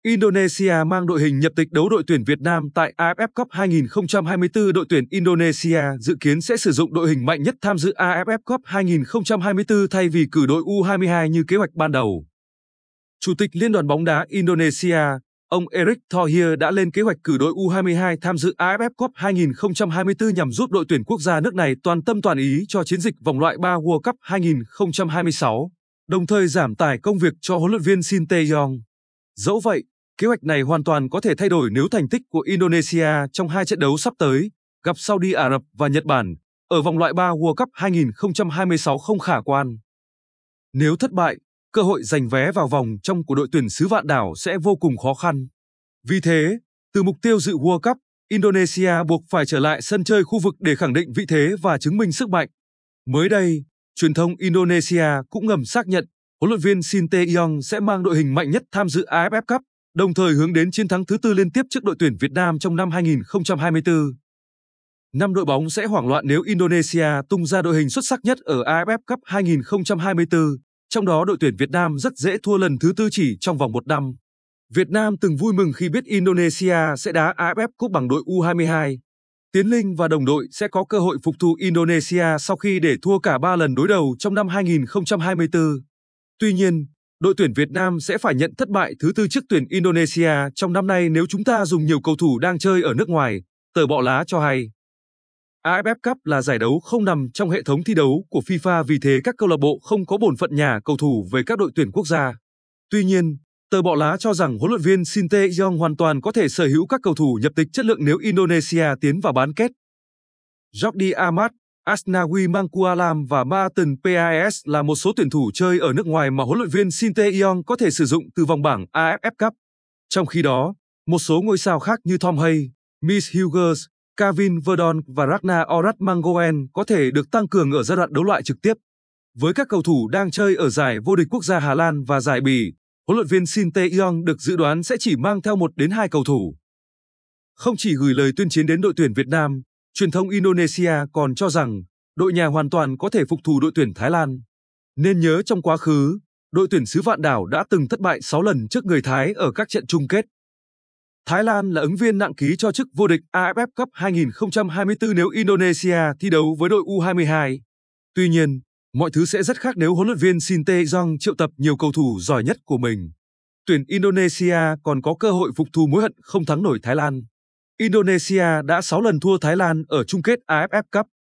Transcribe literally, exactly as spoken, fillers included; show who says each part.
Speaker 1: Indonesia mang đội hình nhập tịch đấu đội tuyển Việt Nam tại a ép ép Cup hai không hai tư. Đội tuyển Indonesia dự kiến sẽ sử dụng đội hình mạnh nhất tham dự a ép ép Cup hai không hai tư thay vì cử đội U hai mươi hai như kế hoạch ban đầu. Chủ tịch Liên đoàn bóng đá Indonesia, ông Erick Thohir đã lên kế hoạch cử đội U hai mươi hai tham dự a ép ép Cup hai không hai tư nhằm giúp đội tuyển quốc gia nước này toàn tâm toàn ý cho chiến dịch vòng loại ba World Cup hai không hai sáu, đồng thời giảm tải công việc cho huấn luyện viên Shin Tae-yong. Dẫu vậy, kế hoạch này hoàn toàn có thể thay đổi nếu thành tích của Indonesia trong hai trận đấu sắp tới, gặp Saudi Ả Rập và Nhật Bản, ở vòng loại ba World Cup hai không hai sáu không khả quan. Nếu thất bại, cơ hội giành vé vào vòng trong của đội tuyển xứ Vạn Đảo sẽ vô cùng khó khăn. Vì thế, từ mục tiêu dự World Cup, Indonesia buộc phải trở lại sân chơi khu vực để khẳng định vị thế và chứng minh sức mạnh. Mới đây, truyền thông Indonesia cũng ngầm xác nhận huấn luyện viên Shin Tae-yong sẽ mang đội hình mạnh nhất tham dự a ép ép Cup, đồng thời hướng đến chiến thắng thứ tư liên tiếp trước đội tuyển Việt Nam trong năm hai không hai tư. Năm đội bóng sẽ hoảng loạn nếu Indonesia tung ra đội hình xuất sắc nhất ở a ép ép Cup hai không hai tư, trong đó đội tuyển Việt Nam rất dễ thua lần thứ tư chỉ trong vòng một năm. Việt Nam từng vui mừng khi biết Indonesia sẽ đá a ép ép Cup bằng đội U hai mươi hai. Tiến Linh và đồng đội sẽ có cơ hội phục thù Indonesia sau khi để thua cả ba lần đối đầu trong năm hai không hai tư. Tuy nhiên, đội tuyển Việt Nam sẽ phải nhận thất bại thứ tư trước tuyển Indonesia trong năm nay nếu chúng ta dùng nhiều cầu thủ đang chơi ở nước ngoài, tờ Bọ Lá cho hay. a ép ép Cup là giải đấu không nằm trong hệ thống thi đấu của FIFA, vì thế các câu lạc bộ không có bổn phận nhà cầu thủ về các đội tuyển quốc gia. Tuy nhiên, tờ Bọ Lá cho rằng huấn luyện viên Shin Tae-yong hoàn toàn có thể sở hữu các cầu thủ nhập tịch chất lượng nếu Indonesia tiến vào bán kết. Jordi Amat, Asnawi Mangkualam và Martin Paes là một số tuyển thủ chơi ở nước ngoài mà huấn luyện viên Shin Tae-yong có thể sử dụng từ vòng bảng a ép ép Cup. Trong khi đó, một số ngôi sao khác như Tom Hay, Miss Hughes, Kevin Verdon và Ragnar Oratmangoen có thể được tăng cường ở giai đoạn đấu loại trực tiếp. Với các cầu thủ đang chơi ở giải vô địch quốc gia Hà Lan và giải Bỉ, huấn luyện viên Shin Tae-yong được dự đoán sẽ chỉ mang theo một đến hai cầu thủ. Không chỉ gửi lời tuyên chiến đến đội tuyển Việt Nam, truyền thông Indonesia còn cho rằng đội nhà hoàn toàn có thể phục thù đội tuyển Thái Lan. Nên nhớ trong quá khứ, đội tuyển xứ Vạn Đảo đã từng thất bại sáu lần trước người Thái ở các trận chung kết. Thái Lan là ứng viên nặng ký cho chức vô địch a ép ép Cup hai không hai tư nếu Indonesia thi đấu với đội U hai mươi hai. Tuy nhiên, mọi thứ sẽ rất khác nếu huấn luyện viên Shin Tae-yong triệu tập nhiều cầu thủ giỏi nhất của mình. Tuyển Indonesia còn có cơ hội phục thù mối hận không thắng nổi Thái Lan. Indonesia đã sáu lần thua Thái Lan ở chung kết a ép ép Cup.